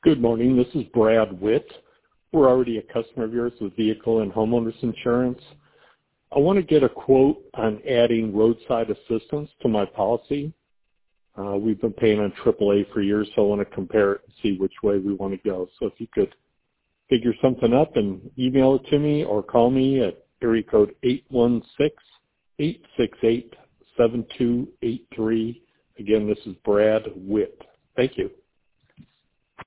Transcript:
Good morning. This is Brad Witt. We're already a customer of yours with vehicle and homeowners insurance. I want to get a quote on adding roadside assistance to my policy. We've been paying on AAA for years, so I want to compare it and see which way we want to go. So if you could figure something up and email it to me or call me at area code 816-868-7283. Again, this is Brad Witt. Thank you.